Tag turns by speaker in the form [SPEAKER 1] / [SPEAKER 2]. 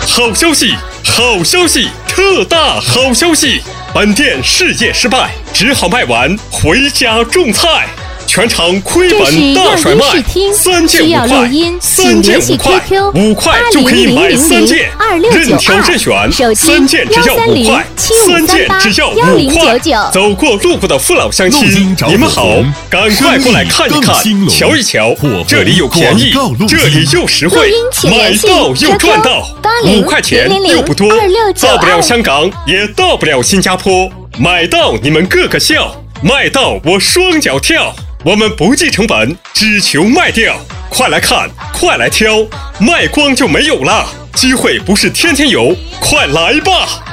[SPEAKER 1] 好消息，好消息，特大好消息！本店事业失败，只好卖完回家种菜。全场亏本大甩卖，3件5块，3件5块，5块就可以买3件，任挑任选，3件只要5块，3件只要5块。走过路过的父老乡亲，你们好，赶快过来看一看，瞧一瞧，这里又便宜，这里又实惠，买到又赚到，5块钱又不多，到不了香港，也到不了新加坡，买到你们个个笑，卖到我双脚跳。我们不计成本，只求卖掉。快来看，快来挑，卖光就没有了。机会不是天天有，快来吧！